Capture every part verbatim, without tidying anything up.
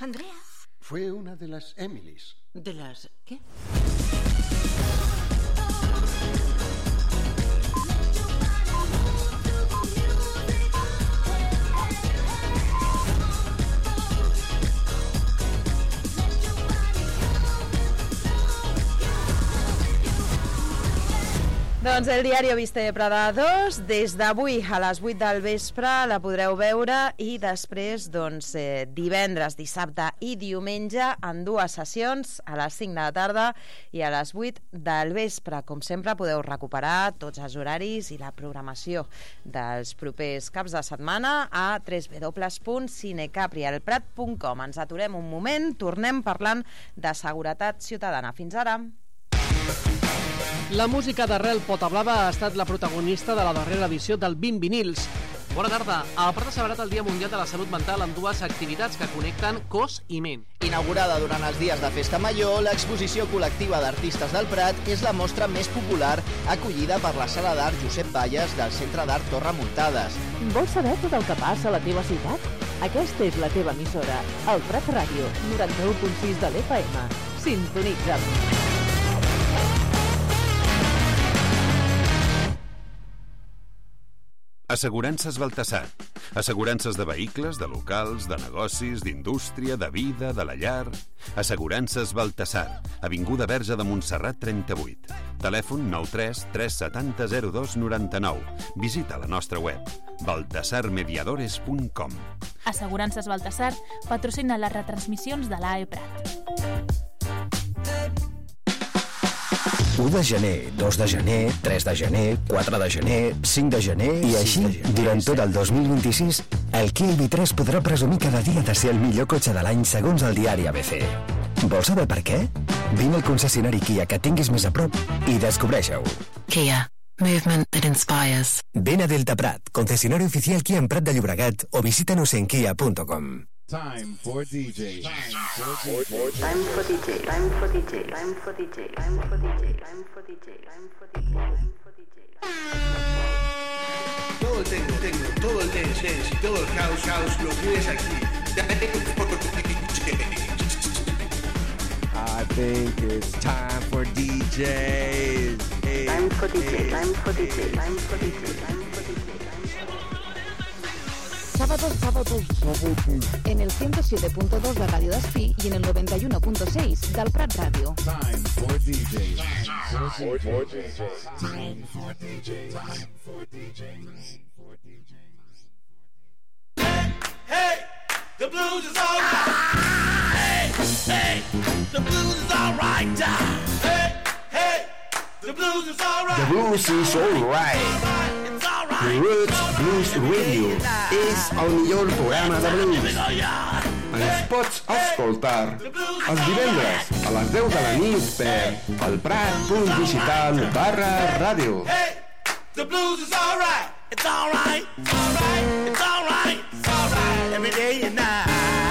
¿Andrea? Fue una de las Emilys. ¿De las qué? Doncs el diari Viste Prada dos, des d'avui a les vuit del vespre la podreu veure i després doncs, eh, divendres, dissabte i diumenge en dues sessions, a les cinc de la tarda i a les vuit del vespre. Com sempre podeu recuperar tots els horaris i la programació dels propers caps de setmana a w w w punt cinecaprialprat punt com. Ens aturem un moment, tornem parlant de seguretat ciutadana. Fins ara. La música d'Arrel Potablava ha estat la protagonista de la darrera edició del vint vinils. Bona tarda. El Prat ha celebrat el Dia Mundial de la Salut Mental amb dues activitats que connecten cos i ment. Inaugurada durant els dies de Festa Major, l'exposició col·lectiva d'artistes del Prat és la mostra més popular acollida per la Sala d'Art Josep Valles del Centre d'Art Torre Muntades. Vols saber tot el que passa a la teva ciutat? Aquesta és la teva emissora, el Prat Ràdio, noranta-u punt sis de l'F M. Sintonitza'm. Assegurances Baltasar. Assegurances de vehicles, de locals, de negocis, d'indústria, de vida, de la llar. Assegurances Baltasar. Avinguda Verge de Montserrat trenta-vuit. Telèfon nou tres tres set zero zero dos nou nou. Visita la nostra web baltasar mediadores punt com. Assegurances Baltasar patrocina les retransmissions de l'A E Prat. u de gener, dos de gener, tres de gener, quatre de gener, cinc de gener... I així, durant tot el dos mil vint-i-sis, el Kia I V tres podrà presumir cada dia de ser el millor cotxe de l'any segons el diari A B C. Vols saber per què? Vine al concessionari Kia que tinguis més a prop i descobreix-ho. Kia. Movement that inspires. Ven a Delta Prat, concesionario oficial Kia en Prat de Llobregat o visítanos en kia punto com. Time for D J. Time for D J. Time for D J. Time for D J. Time for D J. Time for D J. Time for D J. Time for D J. Time for D J. Todo el techno, techno, todo el dance, dance y todo el house, house lo tienes aquí. I think it's time for D Js. Time for D J. Time for D J. Time for D J. Time for D J. Sábados, sábados, sábados. En el ciento siete punto dos de Radio Despí y en el noventa y uno punto seis del Prat Radio. Time for D Js. Time for D Js. Time for D Js. Time for D Js. Hey, the blues is all right. Hey, hey, the blues is all right. Hey, hey, the blues is all right. The blues is all right. Roots Blues Radio és el millor programa de blues. Ens pots escoltar els divendres a les deu de la nit per el prat punt digital barra ràdio. Hey, the blues is all right. It's all right. It's all right. It's all right. It's all right. Every day and night.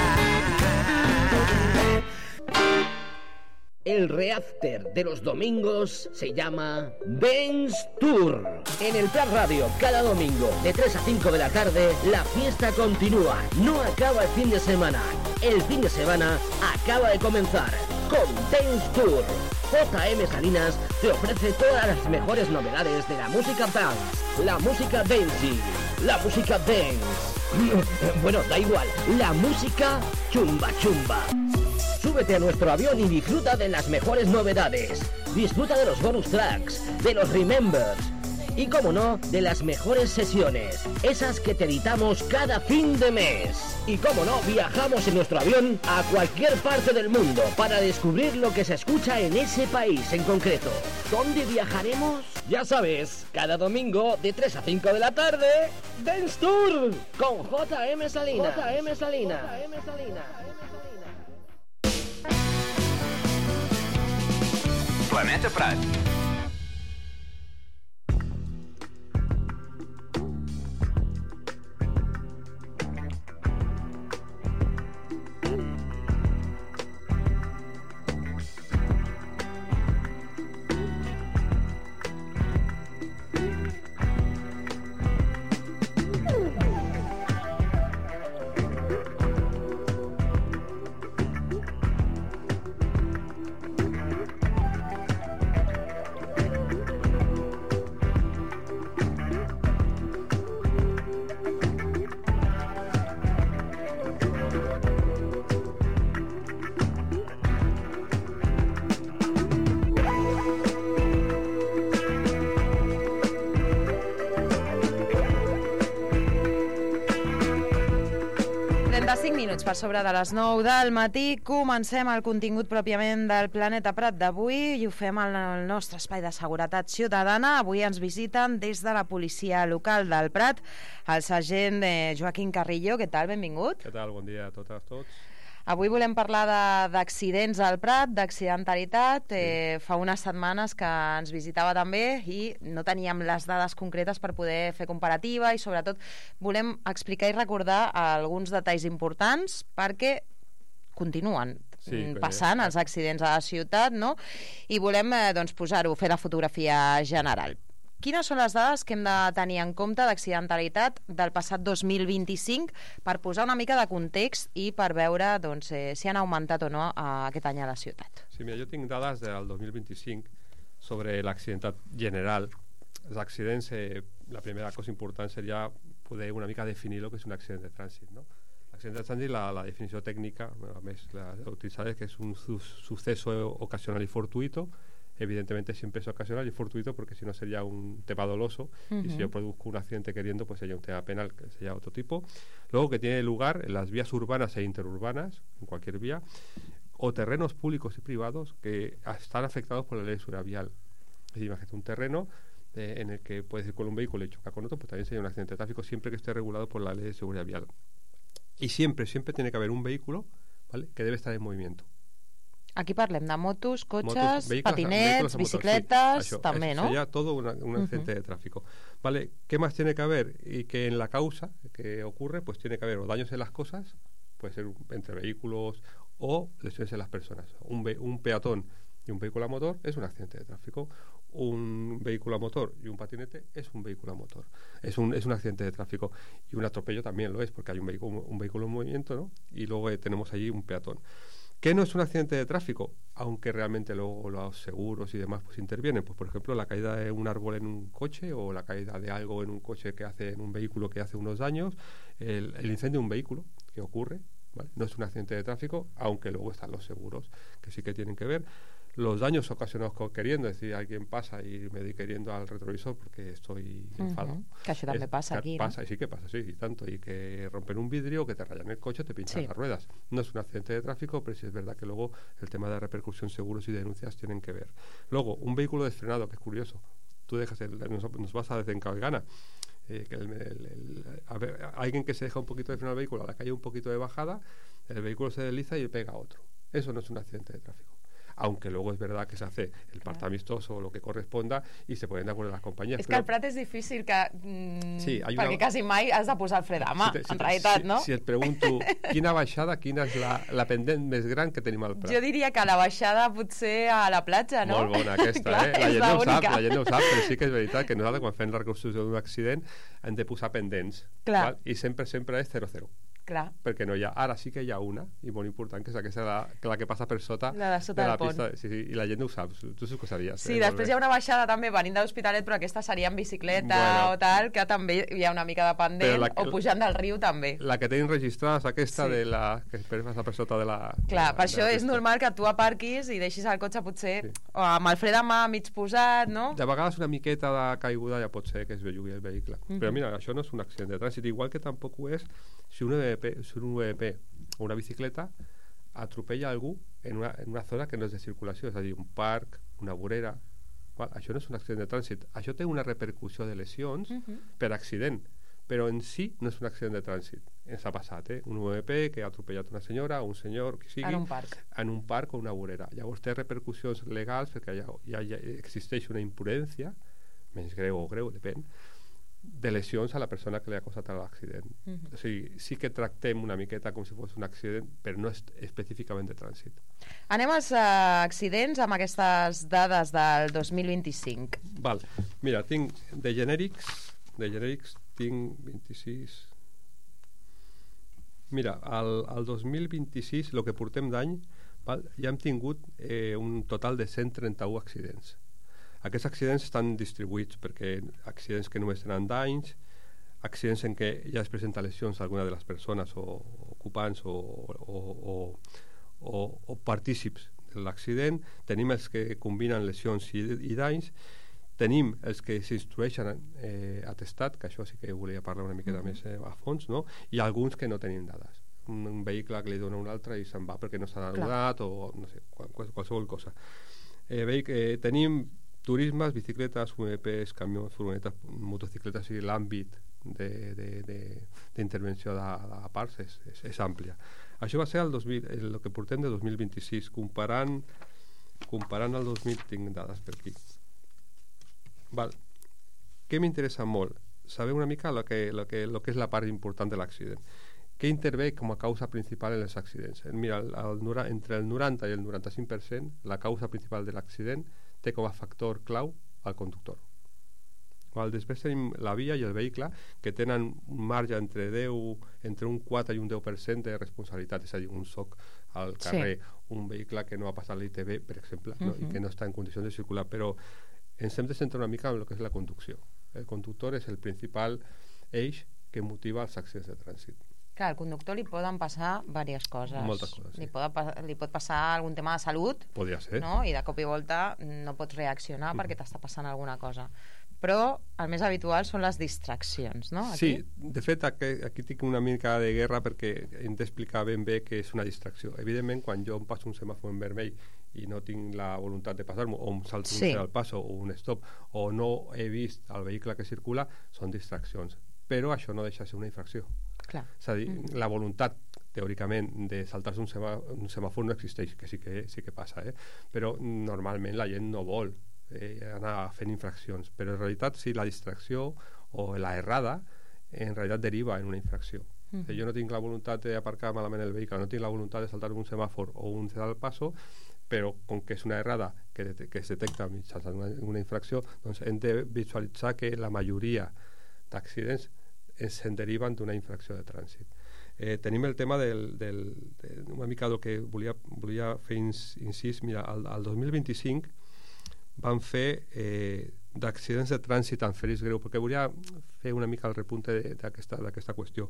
El reafter de los domingos se llama Dance Tour. En el Prat Radio, cada domingo, de tres a cinco de la tarde, la fiesta continúa. No acaba el fin de semana. El fin de semana acaba de comenzar con Dance Tour. J M Salinas te ofrece todas las mejores novedades de la música dance, la música dancing, la música dance. Bueno, da igual, la música chumba chumba. Súbete a nuestro avión y disfruta de las mejores novedades. Disfruta de los bonus tracks, de los remembers y, como no, de las mejores sesiones, esas que te editamos cada fin de mes. Y, como no, viajamos en nuestro avión a cualquier parte del mundo para descubrir lo que se escucha en ese país en concreto. ¿Dónde viajaremos? Ya sabes, cada domingo de tres a cinco de la tarde, Dance Tour con J M Salinas. J M Salinas. J M Salinas. Planeta Prat. minuts per sobre de les nou del matí. Comencem el contingut pròpiament del Planeta Prat d'avui i ho fem al nostre espai de seguretat ciutadana. Avui ens visiten des de la policia local del Prat el sergent Joaquim Carrillo. Què tal? Benvingut. Què tal? Bon dia a totes, tots. Avui volem parlar d'accidents al Prat, d'accidentalitat. Sí. Eh, fa unes setmanes que ens visitava també i no teníem les dades concretes per poder fer comparativa i sobretot volem explicar i recordar alguns detalls importants perquè continuen sí, passant els accidents a la ciutat, no? I volem eh, doncs, posar-ho, fer la fotografia general. Quines són les dades que hem de tenir en compte d'accidentalitat del passat dos mil vint-i-cinc per posar una mica de context i per veure doncs, eh, si han augmentat o no eh, aquest any a la ciutat? Sí, mira, jo tinc dades del dos mil vint-i-cinc sobre l'accidentat general. Els accidents, eh, la primera cosa important seria poder una mica definir el que és un accident de trànsit, no? L'accident de trànsit, la, la definició tècnica, a més, la utilitzada, que és un su suceso ocasional y fortuito. Evidentemente siempre es ocasional y fortuito porque si no sería un tema doloso uh-huh. y si yo produzco un accidente queriendo pues sería un tema penal que sería otro tipo. Luego que tiene lugar en las vías urbanas e interurbanas, en cualquier vía, o terrenos públicos y privados que están afectados por la ley de seguridad vial. Es decir, imagínate un terreno eh, en el que puedes ir con un vehículo y chocar con otro, pues también sería un accidente de tráfico siempre que esté regulado por la ley de seguridad vial. Y siempre, siempre tiene que haber un vehículo, ¿vale?, que debe estar en movimiento. Aquí parlem de motos, cotxes, motos, vehículos, patinets, bicicletas, sí, també, eso, ¿no? Sería todo una, un accidente uh-huh. de tráfico. Vale, ¿qué más tiene que haber? Y que en la causa que ocurre, pues tiene que haber o daños en las cosas, puede ser entre vehículos o lesiones en las personas. Un, un peatón y un vehículo a motor es un accidente de tráfico. Un vehículo a motor y un patinete es un vehículo a motor. Es un, es un accidente de tráfico. Y un atropello también lo es, porque hay un vehículo, un vehículo en movimiento, ¿no? Y luego eh, tenemos allí un peatón. ¿Qué no es un accidente de tráfico? Aunque realmente luego los seguros y demás pues intervienen. Pues por ejemplo la caída de un árbol en un coche o la caída de algo en un coche que hace, en un vehículo que hace unos daños, el, el incendio de un vehículo que ocurre, ¿vale? No es un accidente de tráfico, aunque luego están los seguros que sí que tienen que ver. Los daños ocasionados con queriendo, es decir, alguien pasa y me di queriendo al retrovisor porque estoy uh-huh. enfadado. Que això també es, passa aquí, pasa, ¿no? Y sí que pasa, sí, y tanto. Y que rompen un vidrio, que te rayan el coche, te pinchan sí. las ruedas. No es un accidente de tráfico, pero sí es verdad que luego el tema de repercusión, seguros y denuncias tienen que ver. Luego, un vehículo desfrenado, que es curioso. Tú dejas, el, nos, nos vas a Desencalgana. Eh, que el, el, el, a ver, alguien que se deja un poquito de freno al vehículo, a la calle un poquito de bajada, el vehículo se desliza y pega a otro. Eso no es un accidente de tráfico. Aunque luego es verdad que se hace el parte amistoso o lo que corresponda i se ponen d'acord les companyies. És que al Prat és difícil que... Mm, sí, perquè una... quasi mai has de posar el fre de mà, si te, si, en realitat, si, no? Si et pregunto quina baixada, quina és la, la pendent més gran que tenim al Prat? Jo diria que la baixada potser a la platja, no? Molt bona aquesta, Clar, eh? La gent no ho sap, la gent no ho sap, però sí que és veritat que nosaltres quan fem la reconstrucció d'un accident hem de posar pendents. Clar. Val? I sempre, sempre és zero zero. Clar. Perquè no hi ha, ara sí que hi ha una i molt important, que és aquesta, la, que la que passa per sota, la de, sota de la del pista, pont. sí, sí, i la gent no ho sap, tu s'ho sabies. Sí, eh, després hi ha una baixada també venint de l'Hospitalet, però aquesta seria en bicicleta bueno, o tal, que també hi ha una mica de pendent, la, o pujant del riu també. La que tenim registrada és aquesta sí. de la que passa per sota de la... Clar, de, per això és normal que tu aparquis i deixis el cotxe potser sí. o amb el fre de mà mig posat, no? De vegades una miqueta de caiguda ja pot ser que es bellugui el vehicle. Uh -huh. Però mira, això no és un accident de trànsit, igual que tampoc ho és si un U V P, si un U V P o una bicicleta atropella algú en una, en una zona que no és de circulació, és a dir, un parc, una vorera. Val? Això no és un accident de trànsit. Això té una repercussió de lesions uh -huh. per accident, però en si no és un accident de trànsit. Ens ha passat, eh? Un U V P que ha atropellat una senyora o un senyor, que sigui, en un parc, en un parc o una vorera. Llavors té repercussions legals perquè ja, ja, ja existeix una impurència, menys greu o greu, depèn, de lesions a la persona que li ha causat l'accident. Uh -huh. O sigui, sí que tractem una miqueta com si fos un accident, però no és específicament de trànsit. Anem als uh, accidents amb aquestes dades del dos mil vint-i-cinc. Val. Mira, tinc de genèrics, de genèrics tinc vint-i-sis... Mira, al, al dos mil vint-i-sis, el que portem d'any, ja hem tingut eh, un total de cent trenta-u accidents. Aquests accidents estan distribuïts perquè accidents que només tenen danys, accidents en què ja es presenta lesions a alguna de les persones o, o ocupants o, o, o, o, o partícips de l'accident, tenim els que combinen lesions i, i danys, tenim els que s'instrueixen eh, atestat, que això sí que volia parlar una miqueta mm-hmm. més eh, a fons, no? I alguns que no tenim dades. un, un vehicle que li dona un altre i se'n va perquè no s'ha anul·lat o no sé, qual, qualsevol cosa. Eh, veig, eh, tenim turismes, bicicletes, U M Ps, camions, furgonetes, motocicletes, i l'àmbit d'intervenció de, de, de parts és, és, és àmplia. Això va ser el, dos mil, el que portem de dos mil vint-i-sis, comparant comparant el dos mil, tinc dades per aquí. Val. Què m'interessa molt? Saber una mica el que, lo que, lo que és la part important de l'accident. Què intervé com a causa principal en els accidents? Mira, el, el, entre el noranta i el noranta-cinc per cent la causa principal de l'accident té com a factor clau al conductor. Val? Després tenim la via i el vehicle, que tenen un marge entre deu, entre un quatre i un deu per cent de responsabilitat, és a dir, un soc al carrer, sí. Un vehicle que no ha passat l'I T B, per exemple, no? Uh-huh. I que no està en condicions de circular, però ens hem de centrar una mica en el que és la conducció. El conductor és el principal eix que motiva els accidents de trànsit. Clar, al conductor li poden passar diverses coses. Moltes coses, sí. Li pot, li pot passar algun tema de salut, podria ser, no? I de cop i volta no pots reaccionar mm. perquè t'està passant alguna cosa. Però el més habitual són les distraccions, no? Aquí? Sí, de fet aquí, aquí tinc una mica de guerra perquè hem d'explicar ben bé què és una distracció. Evidentment, quan jo em passo un semàfor en vermell i no tinc la voluntat de passar-me, o em salto sí. un al passo o un stop, o no he vist el vehicle que circula, són distraccions. Però això no deixa de ser una infracció. Clar. És a dir, mm. la voluntat teòricament de saltar-se un, semà, un semàfor no existeix, que sí que, sí que passa, eh? Però normalment la gent no vol eh, anar fent infraccions, però en realitat sí, la distracció o la errada en realitat deriva en una infracció. Mm. Jo no tinc la voluntat d'aparcar malament el vehicle, no tinc la voluntat de saltar un semàfor o un al passo, però com que és una errada que, que es detecta mitjançant una, una infracció, doncs hem de visualitzar que la majoria d'accidents se'n deriven d'una infracció de trànsit. Eh, tenim el tema del, del, de una mica del que volia, volia fer incís. Mira, al, al dos mil vint-i-cinc van fer eh, d'accidents de trànsit amb ferits greu, perquè volia fer una mica el repunte d'aquesta qüestió.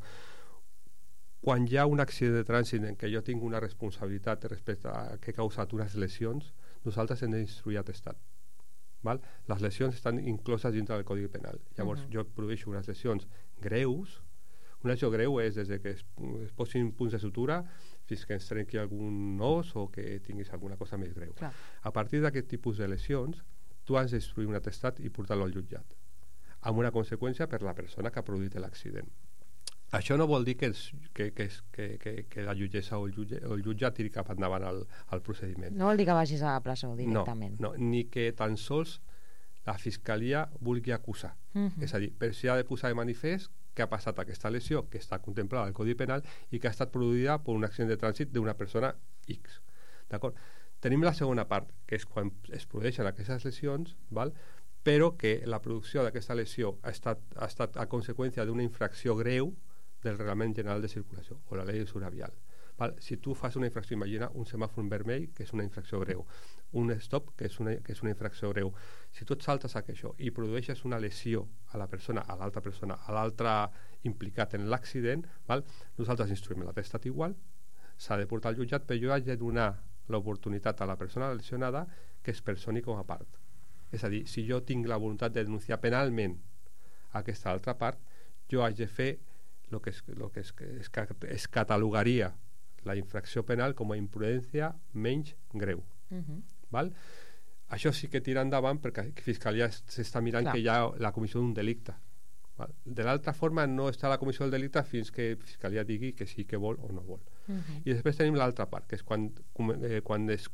Quan hi ha un accident de trànsit en què jo tinc una responsabilitat respecte a què ha causat unes lesions, nosaltres hem d'instruir atestat. Val? Les lesions estan incloses dintre del Codi Penal. Llavors, uh-huh. jo produeixo unes lesions greus. Una lesió greu és des que es, es posin punts de sutura fins que es trenqui algun os o que tinguis alguna cosa més greu. Clar. A partir d'aquest tipus de lesions, tu has d'instruir un atestat i portar-lo al jutjat, amb una conseqüència per la persona que ha produït l'accident. Això no vol dir que, es, que, que, que, que, que la jutgessa o el, jutge, o el jutjat tiri cap endavant al, al procediment. No vol dir que vagis a la presó directament. No, no, ni que tan sols la Fiscalia vulgui acusar. Uh-huh. És a dir, per si ha de posar de manifest que ha passat aquesta lesió que està contemplada al Codi Penal i que ha estat produïda per un accident de trànsit d'una persona X. D'acord? Tenim la segona part, que és quan es produeixen aquestes lesions, val? Però que la producció d'aquesta lesió ha estat, ha estat a conseqüència d'una infracció greu del Reglament General de Circulació o la Llei d'Usura Vial. Val? Si tu fas una infracció, imagina un semàfor vermell, que és una infracció greu, un stop, que és una, que és una infracció greu. Si tu et saltes a això i produeixes una lesió a la persona, a l'altra persona, a l'altre implicat en l'accident, val? Nosaltres instruïm l'atestat igual, s'ha de portar al jutjat, però jo haig de donar l'oportunitat a la persona lesionada que es personi com a part. És a dir, si jo tinc la voluntat de denunciar penalment aquesta altra part, jo haig de fer el que, es, lo que es, es, es catalogaria la infracció penal com a imprudència menys greu. Uh-huh. Val? Això sí que tira endavant perquè la Fiscalia s'està mirant Clar. Que hi ha la comissió d'un delicte. Val? De l'altra forma no està la comissió del delicte fins que la Fiscalia digui que sí que vol o no vol. Uh-huh. I després tenim l'altra part, que és quan, eh, quan, es,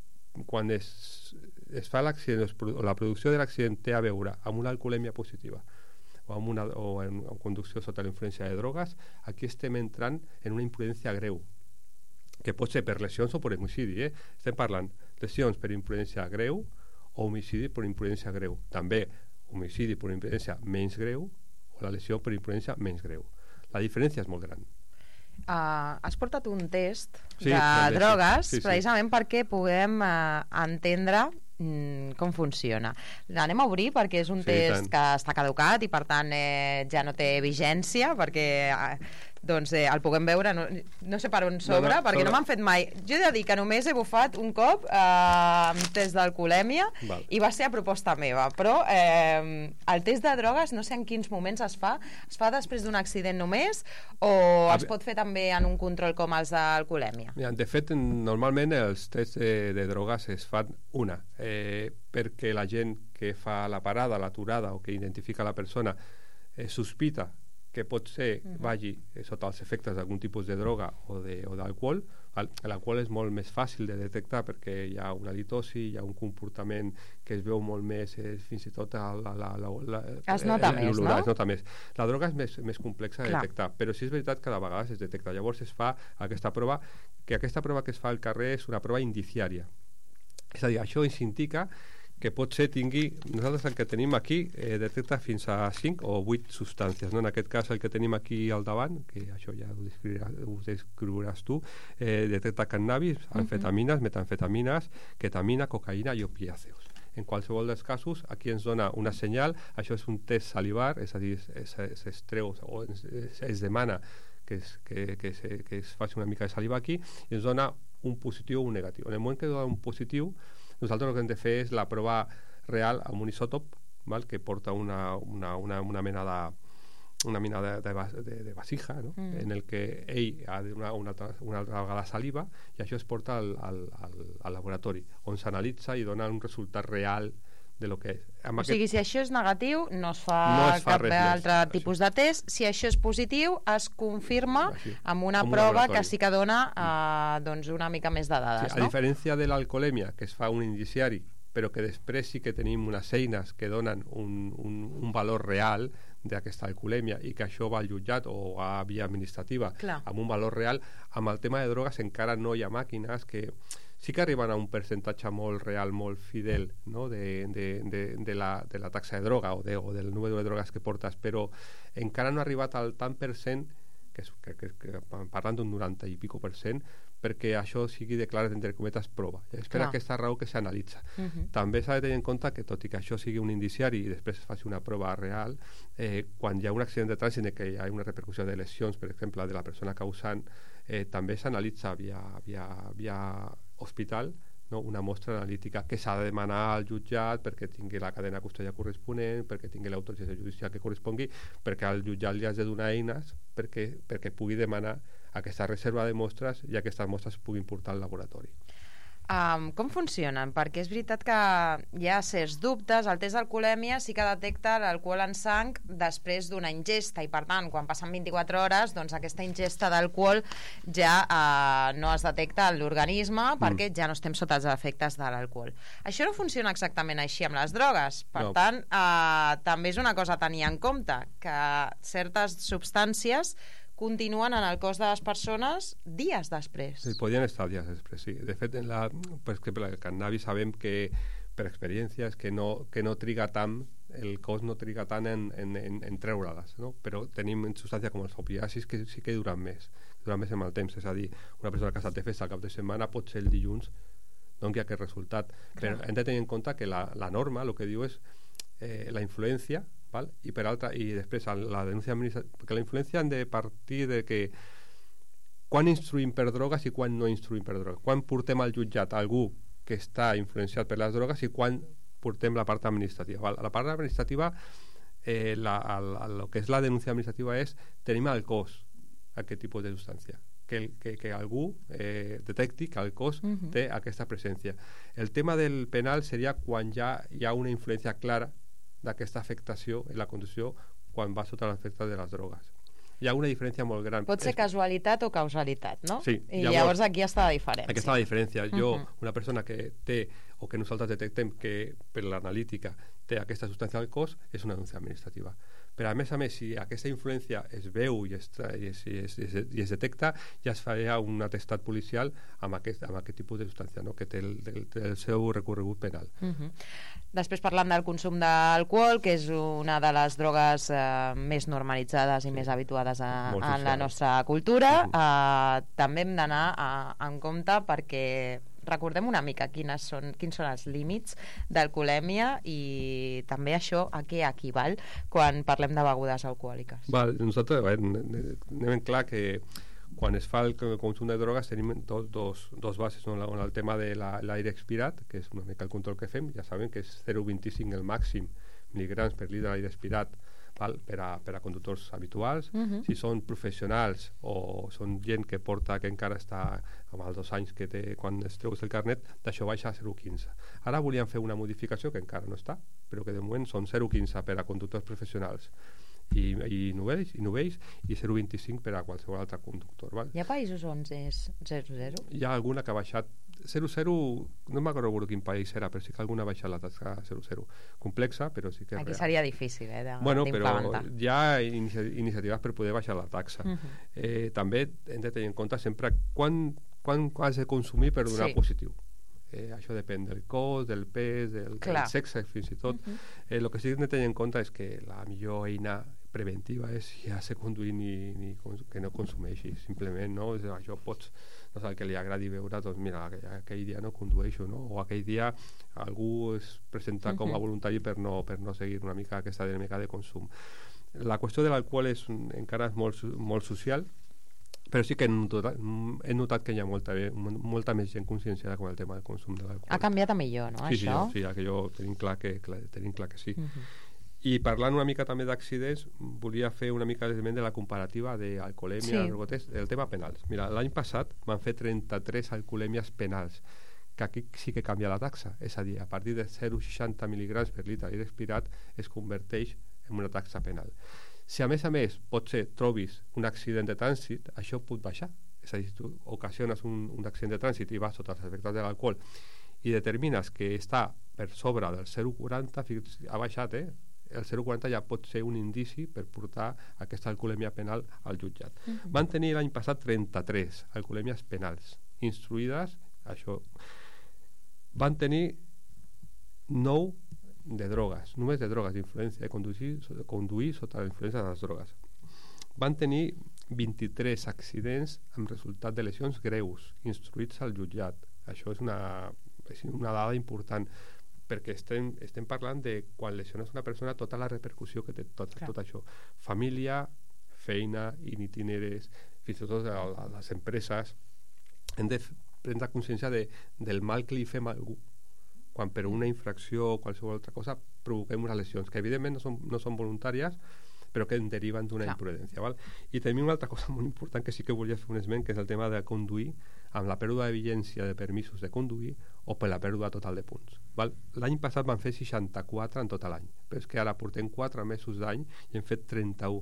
quan es, es fa l'accident o la producció de l'accident té a veure amb una alcoholèmia positiva o, amb una, o en, en conducció sota la influència de drogues, aquí estem entrant en una imprudència greu, que pot ser per lesions o per homicidi. Eh? Estem parlant lesions per imprudència greu o homicidi per imprudència greu. També homicidi per imprudència menys greu o la lesió per imprudència menys greu. La diferència és molt gran. Uh, has portat un test sí, de també, drogues sí, sí, precisament sí. perquè puguem uh, entendre mm, com funciona. L'anem a obrir perquè és un sí, test que està caducat i per tant eh, ja no té vigència perquè eh, doncs eh, el puguem veure, no, no sé per on sobre, no, no, perquè sobre... no m'han fet mai. Jo he de dir que només he bufat un cop eh, amb test d'alcoholèmia i va ser a proposta meva, però eh, el test de drogues no sé en quins moments es fa. Es fa després d'un accident només o a es pot fer també en un control com els d'alcoholèmia? De fet, normalment els tests de, de drogues es fan una, eh, perquè la gent que fa la parada, l'aturada o que identifica la persona eh, sospita que pot ser uh-huh. vagi sota els efectes d'algun tipus de droga o d'alcohol. L'alcohol és molt més fàcil de detectar perquè hi ha una litosi, hi ha un comportament que es veu molt més, eh, fins i tot la, la, la, la, es nota eh, més, no? Es nota més. La droga és més, més complexa de Clar. detectar, però sí és veritat que de vegades es detecta. Llavors es fa aquesta prova, que aquesta prova que es fa al carrer és una prova indiciària. És a dir, això ens indica que pot ser tingui, nosaltres el que tenim aquí eh, detecta fins a cinc o vuit substàncies, no? En aquest cas el que tenim aquí al davant, que això ja ho descriuràs, ho descriuràs tu, eh, detecta cannabis, amfetamines, uh-huh. metamfetamines, ketamina, cocaïna i opiàceos. En qualsevol dels casos, aquí ens dona una senyal, això és un test salivar, és a dir, s'estreu o es, es demana que es, que, que, se, que es faci una mica de saliva aquí i ens dona un positiu o un negatiu. En el moment que dona un positiu, nosaltres el que hem de fer és la prova real amb un isòtop, val? Que porta una, una, una, una mena de una mena de, de, de, de vasija, no? Mm. En el que ell ha de una, una, una altra vegada saliva i això es porta al, al, al, al laboratori on s'analitza i dona un resultat real de lo que és. Amb o aquest... sigui, si això és negatiu, no es fa, no es fa cap altre més, tipus així. de test. Si això és positiu, es confirma així, amb una amb prova que sí que dona eh, doncs una mica més de dades. Sí, a no? diferència de l'alcoholèmia, que es fa un indiciari, però que després sí que tenim unes eines que donen un, un, un valor real d'aquesta alcoholèmia i que això va al jutjat o a via administrativa Clar. amb un valor real, amb el tema de drogues encara no hi ha màquines que sí que arriben a un percentatge molt real, molt fidel, no? de, de, de, de, la, de la taxa de droga o, de, o del número de drogues que portes, però encara no ha arribat al tant per cent, que, és, que, que, que parlant d'un noranta i pico per cent, perquè això sigui declarat entre cometes prova. És per Clar. aquesta raó que s'analitza. Uh-huh. També s'ha de tenir en compte que tot i que això sigui un indiciari i després es faci una prova real, eh, quan hi ha un accident de trànsit en què hi ha una repercussió de lesions, per exemple, de la persona causant, eh, també s'analitza via, via, via hospital, no? Una mostra analítica que s'ha de demanar al jutjat perquè tingui la cadena de custòdia corresponent, perquè tingui l'autorització judicial que correspongui, perquè al jutjat li has de donar eines perquè, perquè pugui demanar aquesta reserva de mostres i aquestes mostres puguin portar al laboratori. Um, com funcionen? Perquè és veritat que hi ha certs dubtes. El test d'alcoholèmia sí que detecta l'alcohol en sang després d'una ingesta i per tant quan passen vint-i-quatre hores doncs aquesta ingesta d'alcohol ja uh, no es detecta en l'organisme perquè mm. ja no estem sota els efectes de l'alcohol. Això no funciona exactament així amb les drogues, per no. tant uh, també és una cosa a tenir en compte que certes substàncies continuen en el cos de les persones dies després. Sí, podien estar dies després, sí. De fet, en la, per exemple, el cannabis sabem que, per experiència, és que no, que no triga tant, el cos no triga tant en, en, en, en treure-les, no? Però tenim substàncies com els opiàcids que sí que duren més, duren més en el temps, és a dir, una persona que ha estat de festa al cap de setmana pot ser el dilluns doni aquest resultat. Clar. Però hem de tenir en compte que la, la norma, el que diu és eh, la influència, val? I per altra, i després la denúncia administrativa, perquè la influència han de partir de que quan instruïm per drogues i quan no instruïm per drogues, quan portem al jutjat algú que està influenciat per les drogues i quan portem la part administrativa, val? La part administrativa eh, la, el, el, el que és la denúncia administrativa és tenim al cos aquest tipus de substància que, que, que algú eh, detecti que el cos uh-huh. té aquesta presència. El tema del penal seria quan ja hi ha una influència clara d'aquesta afectació en la conducció quan va sota l'efecte de les drogues. Hi ha una diferència molt gran. Pot ser casualitat o causalitat, no? Sí. I llavors, llavors aquí està la diferència. Aquí està la diferència. Jo, uh-huh. una persona que té, o que nosaltres detectem que per l'analítica té aquesta substància al cos, és una denúncia administrativa. Però a més a més, si aquesta influència es veu i es, i es, i es, i es, i es detecta, ja es faria un atestat policial amb aquest, amb aquest tipus de substància, no? Que té el, el, el seu recorregut penal. Uh-huh. Després parlant del consum d'alcohol, que és una de les drogues eh, més normalitzades i sí. més habituades a, en la nostra cultura, uh-huh. eh, també hem d'anar a, en compte perquè recordem una mica quines són, quins són els límits d'alcoholèmia i també això a què equival quan parlem de begudes alcohòliques. Val, nosaltres, a veure, anem clar que quan es fa el consum de drogues tenim dos, dos, dos bases, no? El tema de l'aire expirat, que és una mica el control que fem, ja saben que és zero coma vint-i-cinc el màxim mil·ligrams per litre d'aire expirat, val? Per, a, per a conductors habituals. Uh-huh. Si són professionals o són gent que porta, que encara està amb els dos anys que té quan es treus el carnet, d'això baixa a zero coma quinze. Ara volíem fer una modificació que encara no està, però que de moment són zero coma quinze per a conductors professionals i, i novells, i novells i zero coma vint-i-cinc per a qualsevol altre conductor. Val? Hi ha països on és zero zero? Hi ha alguna que ha baixat zero zero, no m'acordo quin país era, però sí que alguna ha baixat la tasca zero zero. Complexa, però sí que... Aquí seria difícil, eh, bueno, d'implementar. Però hi ha inici iniciatives per poder baixar la taxa. Uh-huh. eh, també hem de tenir en compte sempre quan, quan has de consumir per donar sí. positiu. Eh, això depèn del cos, del pes, del, del sexe, fins i tot. Uh-huh. eh, el que sí que hem de tenir en compte és que la millor eina preventiva és si has de conduir ni, ni que no consumeixi, simplement, no? És, això pots, no sé, el que li agradi veure, doncs mira, aquell, aquell dia no condueixo, no? O aquell dia algú es presenta uh-huh. com a voluntari per no, per no seguir una mica aquesta dinàmica de consum. La qüestió de l'alcohol és encara és molt, molt social, però sí que hem notat, he notat que hi ha molta, molta més gent conscienciada com el tema del consum de l'alcohol. Ha canviat a millor, no, sí, això? Sí, sí, aquello tenim clar que, clar, tenim clar que sí. Uh-huh. I parlant una mica també d'accidents, volia fer una mica de la comparativa d'alcoholèmia, sí. el tema penals. Mira, l'any passat van fer trenta-tres alcoholèmies penals, que aquí sí que canvia la taxa, és a dir, a partir de zero coma seixanta mil·ligrams per litre d'aire expirat es converteix en una taxa penal. Si a més a més potser trobis un accident de trànsit, això pot baixar. És a dir, si tu ocasiones un, un accident de trànsit i vas sota els efectes de l'alcohol i determines que està per sobre del zero coma quaranta, ha baixat, eh? El zero coma quaranta ja pot ser un indici per portar aquesta alcoholèmia penal al jutjat. Uh-huh. Van tenir l'any passat trenta-tres alcoholèmies penals instruïdes, això. Van tenir nou de drogues, només de drogues, d'influència, de conduir, de conduir sota la influència de les drogues. Van tenir vint-i-tres accidents amb resultat de lesions greus, instruïts al jutjat. Això és una, és una dada important, perquè estem, estem parlant de quan lesiones una persona tota la repercussió que té tot, tot això. Família, feina, itineres, fins i tot a, a les empreses. Hem de prendre consciència de, del mal que li fem a algú quan per una infracció o qualsevol altra cosa provoquem unes lesions que evidentment no són, no són voluntàries, però que en deriven d'una imprudència. Val? I tenim una altra cosa molt important que sí que volia fer un esment, que és el tema de conduir amb la pèrdua de vigència de permisos de conduir o per la pèrdua total de punts. Val? L'any passat van fer seixanta-quatre en tot l'any, però és que ara portem quatre mesos d'any i hem fet trenta-u.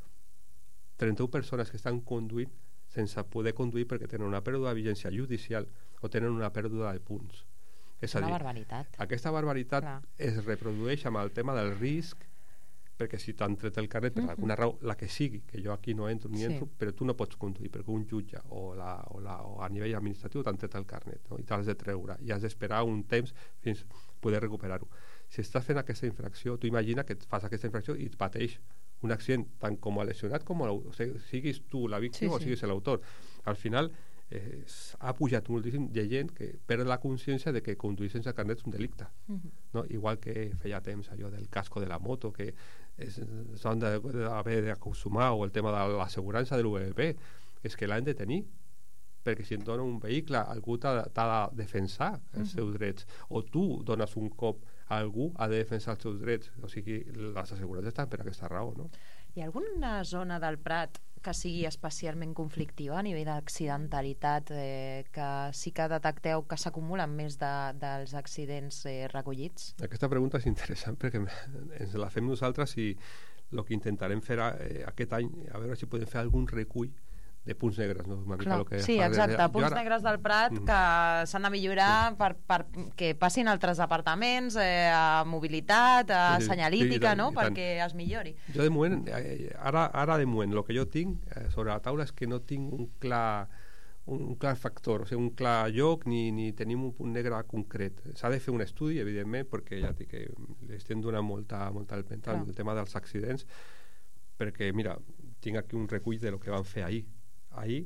trenta-u persones que estan conduint sense poder conduir perquè tenen una pèrdua de vigència judicial o tenen una pèrdua de punts. És una a dir, barbaritat. Aquesta barbaritat Clar. es reprodueix amb el tema del risc, perquè si t'han tret el carnet per uh-huh. alguna raó, la que sigui, que jo aquí no entro ni sí. entro, però tu no pots conduir perquè un jutge o, la, o, la, o a nivell administratiu t'han tret el carnet, no? I t'has de treure i has d'esperar un temps fins poder recuperar-ho. Si estàs fent aquesta infracció, tu imagina que fas aquesta infracció i et pateix un accident tant com a lesionat com a o sigui, siguis tu la víctima sí, sí. o siguis l'autor. Al final eh, ha pujat moltíssim de gent que perd la consciència de que conduir sense carnet és un delicte. Uh-huh. No? Igual que feia temps allò del casco de la moto, que s'han d'haver d'acostumar, o el tema de l'assegurança de l'U V P, és que l'han de tenir, perquè si et dona un vehicle algú t'ha de defensar els uh-huh. seus drets, o tu dones un cop a algú ha de defensar els seus drets, o sigui, les assegurances estan per aquesta raó, no? Hi ha alguna zona del Prat que sigui especialment conflictiva a nivell d'accidentalitat, eh, que sí que detecteu que s'acumulen més de, dels accidents eh, recollits? Aquesta pregunta és interessant perquè ens la fem nosaltres i el que intentarem fer eh, aquest any, a veure si podem fer algun recull de punts negres, no? Una mica Clar, lo que sí, exacte, de... punts ara... negres del Prat mm. que s'han de millorar per, per que passin altres apartaments, eh, a mobilitat, a sí, senyalítica, sí, no? Perquè es millori. Jo de moment, eh, ara, ara de moment, el que jo tinc eh, sobre la taula és que no tinc un clar un clar factor, o sigui, un clar lloc ni, ni tenim un punt negre concret. S'ha de fer un estudi, evidentment, perquè ja dic que estem donant molta, molta empenta al tema dels accidents, perquè, mira, tinc aquí un recull de lo que van fer ahir. Ahir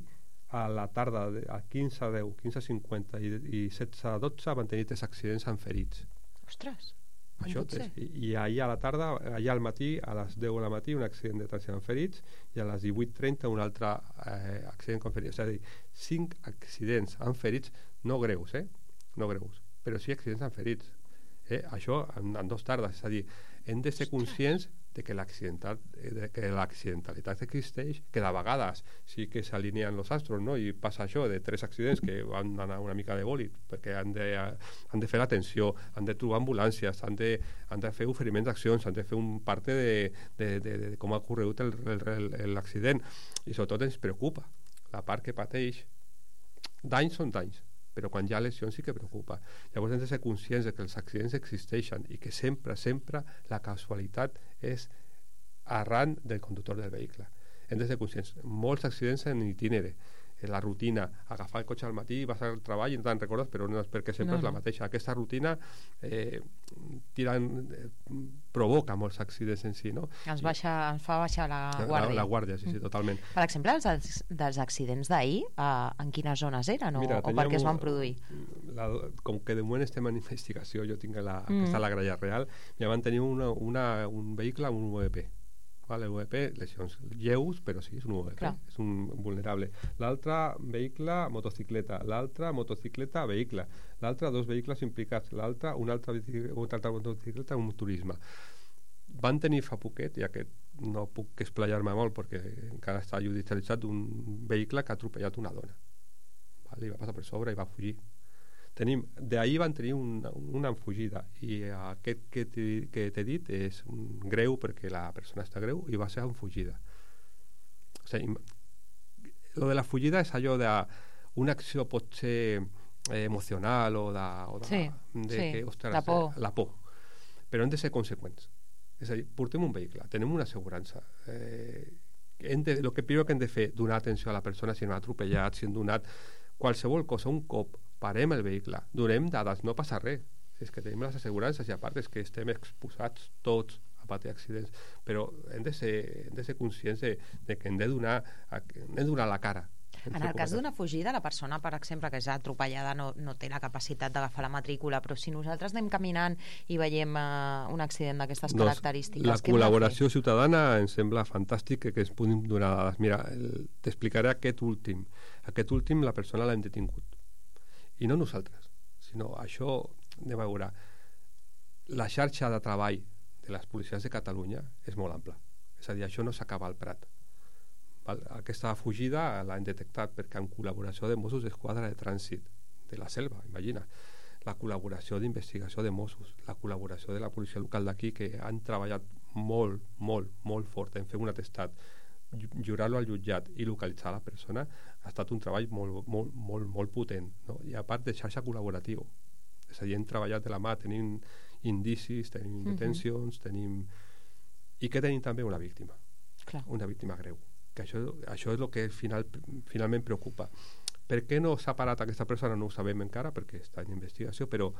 a la tarda, a quinze a deu, quinze a cinquanta i, i setze a dotze van tenir tres accidents amb ferits. Ostres, Això, tres, i, i ahir a la tarda, ahir al matí, a les deu del matí, un accident de trànsit amb ferits, i a les divuit trenta un altre eh, accident amb ferits. És a dir, cinc accidents amb ferits, no greus, eh? No greus, però sí accidents amb ferits. Eh? Això en, en dues tardes. És a dir, hem de ser conscients de que l'accidentalitat existeix, que de vegades sí que s'alineen els astros, no? I passa això de tres accidents que van anar una mica de bòlit, perquè han de, han de fer l'atenció, han de trobar ambulàncies, han de, han de fer oferiments d'accions, han de fer un parte de, de, de, de com ha ocorregut l'accident, i sobretot ens preocupa la part que pateix. Danys són danys, però quan hi ha lesions sí que preocupa. Llavors hem de ser conscients de que els accidents existeixen i que sempre, sempre la casualitat és arran del conductor del vehicle. Hem de ser conscients. Molts accidents en itinere, en la rutina, agafar el cotxe al matí, vas al treball i no te'n recordes, però no és perquè sempre no, no. és la mateixa. Aquesta rutina eh, tirant, eh, provoca molts accidents en si, no? Ens, baixa, ens fa baixar la guàrdia. La, la guàrdia, sí, sí, totalment. Per exemple, els dels accidents d'ahir, eh, en quines zones eren o, Mira, o per què es van produir? La, com que de moment estem en investigació, jo tinc la, Mm. aquesta la gralla real, ja van tenir una, una, un vehicle amb un U E P. Vale, U E P, lesions lleus, però sí, és un U E P, Clar. és un vulnerable. L'altre vehicle, motocicleta. L'altre, motocicleta, vehicle. L'altre, dos vehicles implicats. L'altre, una altra, una altra motocicleta, un turisme. Van tenir fa poquet, ja que no puc explayar-me molt perquè encara està judicialitzat, un vehicle que ha atropellat una dona. Vale, i va passar per sobre i va fugir. Tenim, d'ahir van tenir una, una fugida, i aquest que t'he dit és un greu perquè la persona està greu i va ser en fugida. O sigui, lo de la fugida és allò de una acció pot ser eh, emocional o de, o de, sí, de sí, que, ostres, la por. la por, però hem de ser conseqüents. És a dir, portem un vehicle, tenim una assegurança, eh, hem de, el que primer que hem de fer, donar atenció a la persona si no ha atropellat, si hem donat qualsevol cosa, un cop, parem el vehicle, donem dades, no passa res. És que tenim les assegurances i a part és que estem exposats tots a patir accidents, però hem de ser, hem de ser conscients de, de que hem de donar, hem de donar la cara. En el cas d'una fugida, la persona, per exemple, que és atropellada no, no té la capacitat d'agafar la matrícula, però si nosaltres anem caminant i veiem uh, un accident d'aquestes no, característiques... La col·laboració ciutadana em sembla fantàstic que, que ens puguin donar dades. Mira, t'explicaré aquest últim. Aquest últim la persona l'hem detingut. I no nosaltres, sinó això, anem a veure, la xarxa de treball de les policies de Catalunya és molt ampla. És a dir, això no s'acaba al Prat. Val? Aquesta fugida l'han detectat perquè en col·laboració de Mossos d'Esquadra de Trànsit de la Selva, imagina, la col·laboració d'investigació de Mossos, la col·laboració de la policia local d'aquí, que han treballat molt, molt, molt fort en fer un atestat, jurar-lo al jutjat i localitzar la persona, ha estat un treball molt, molt, molt, molt potent, no? I a part de xarxa col·laboratiu, és a dir, hem treballat de la mà, tenim indicis, tenim detencions, tenim... i que tenim també una víctima. Clar. Una víctima greu, que això, això és el que final, finalment preocupa. Per què no s'ha parat aquesta persona? No ho sabem encara perquè està en investigació, però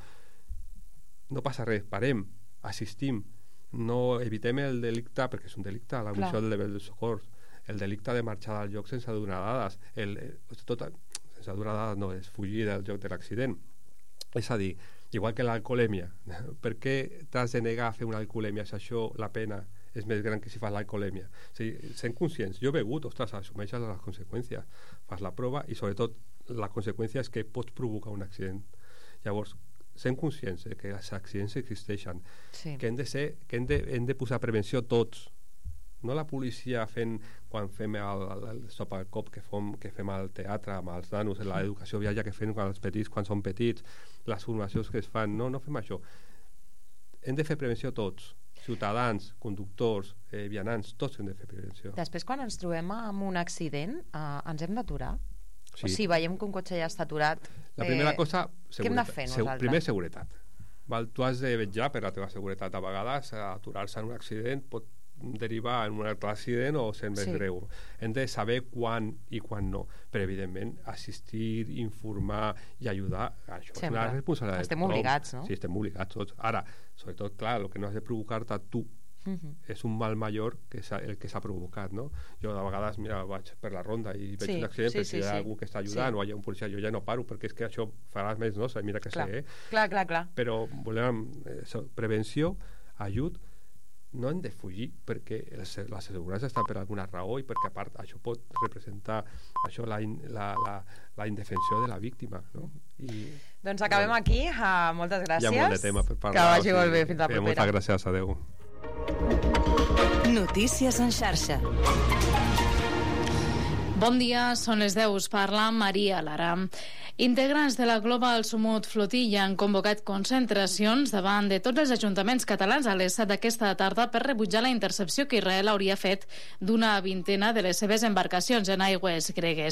no passa res, parem, assistim, no evitem el delicte, perquè és un delicte, la omissió del deber de socors, el delicte de marxar del lloc sense donar dades, el, tot, sense donar dades no, és fugir del lloc de l'accident. És a dir, igual que l'alcoholèmia, per què t'has de negar a fer una alcoholèmia si això, la pena, és més gran que si fas l'alcoholèmia? O sigui, sent conscients, jo he begut, ostres, assumeixes les conseqüències, fas la prova i sobretot la conseqüència és que pots provocar un accident. Llavors, sent conscients de que els accidents existeixen, sí. que hem de ser, que hem de, hem de posar prevenció tots, no la policia fent quan fem el, el, el stop al cop que fem, que fem al teatre amb els nanos, l'educació viària que fem quan els petits, quan són petits, les formacions que es fan, no, no fem això. Hem de fer prevenció tots, ciutadans, conductors, eh, vianants, tots hem de fer prevenció. Després, quan ens trobem amb un accident, eh, ens hem d'aturar? Sí. O sigui, veiem que un cotxe ja està aturat. La primera eh, cosa, seguretat. Què hem de fer nosaltres? Primer, seguretat. Val? Tu has de vetllar per la teva seguretat. A vegades, aturar-se en un accident pot derivar en un altre accident o ser més sí. greu. Hem de saber quan i quan no. Però, evidentment, assistir, informar i ajudar, això Sempre. és una responsabilitat. Estem obligats, no? Sí, estem obligats tots. Ara, sobretot, clar, el que no has de provocar-te tu Uh-huh. És un mal major que és el que s'ha provocat, no? Jo de vegades, mira, vaig per la ronda i veig Sí, un accident sí, perquè sí, hi ha sí. algú que està ajudant Sí. o hi ha un policia, jo ja no paro perquè és que això farà més nosa, mira que Clar, sé, eh? clar, clar, clar. Però volem eh, so- prevenció, ajut, no hem de fugir perquè les, les assegurances estan per alguna raó i perquè a part això pot representar això la, in, la, la, la indefensió de la víctima, no? I, Doncs acabem bueno, aquí. Uh, moltes gràcies. hi ha molt de tema per parlar. Que vagi o sigui, molt bé. Fins la eh, propera. Moltes gràcies, adeu. Notícies en xarxa. Bon dia, són les deu, us parla Maria Lara. Integrants de la Global Sumut Flotilla han convocat concentracions davant de tots els ajuntaments catalans a les set d'aquesta tarda per rebutjar la intercepció que Israel hauria fet d'una vintena de les seves embarcacions en aigües gregues.